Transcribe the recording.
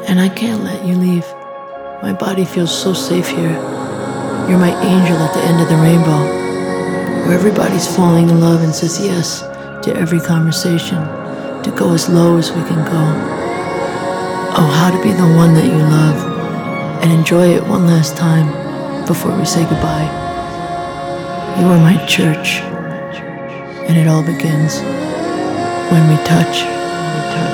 And I can't let you leave. My body feels so safe here. You're my angel at the end of the rainbow, where everybody's falling in love and says yes to every conversation, to go as low as we can go. Oh, how to be the one that you love and enjoy it one last time before we say goodbye. You are my church, and it all begins when we touch.